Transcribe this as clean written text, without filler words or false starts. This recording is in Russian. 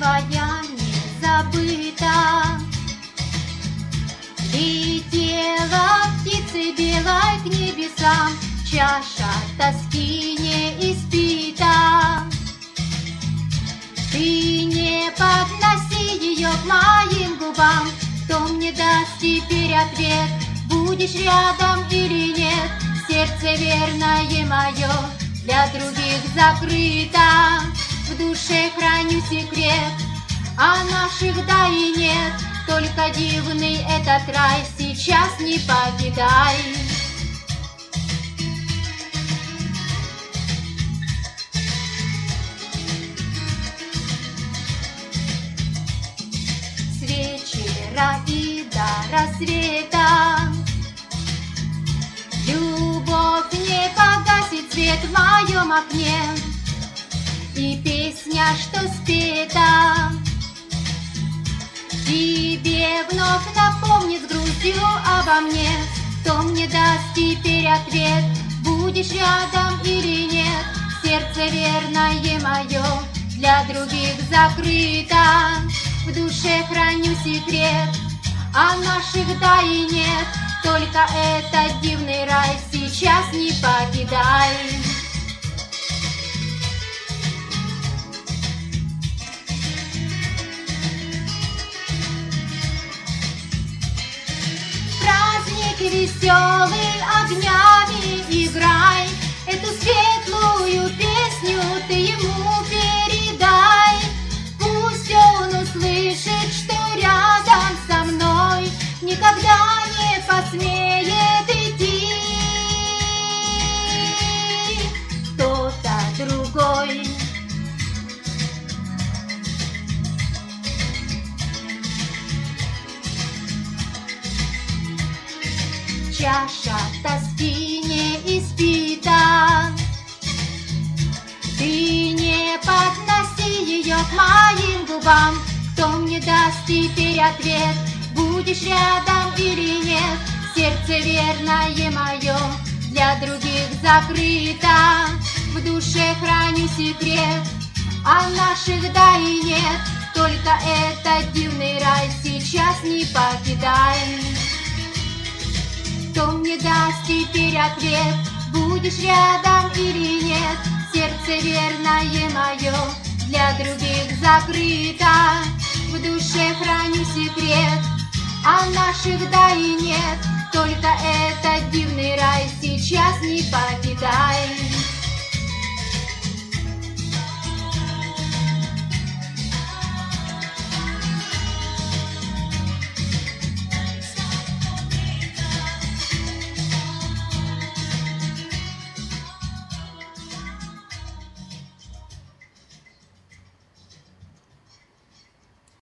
твоя не забыта. Летела птицей белой к небесам, чаша тоски не испита. Ты не подноси ее к моим губам, кто мне даст теперь ответ, будешь рядом или нет? Сердце верное мое для других закрыто, в душе храню секрет, а наших да и нет. Только дивный этот рай сейчас не покидай. С вечера и до рассвета любовь не погасит свет в моем окне, и песня, что спета, тебе вновь напомнит с грустью обо мне. Кто мне даст теперь ответ, будешь рядом или нет? Сердце верное мое для других закрыто, в душе храню секрет, а наших да и нет. Только этот дивный рай сейчас не покидай. Веселый огнями играй, эту светлую песню ты ему передай. Пусть он услышит, что рядом со мной никогда не посмеет идти кто-то другой. Чаша тоски не испита, ты не подноси ее к моим губам. Кто мне даст теперь ответ, будешь рядом или нет? Сердце верное мое для других закрыто, в душе храню секрет, а наших да и нет. Только этот дивный рай сейчас не покидай. Кто мне даст теперь ответ, будешь рядом или нет? Сердце верное мое для других закрыто, в душе храню секрет, а наших да и нет. Только этот дивный рай сейчас не покидай.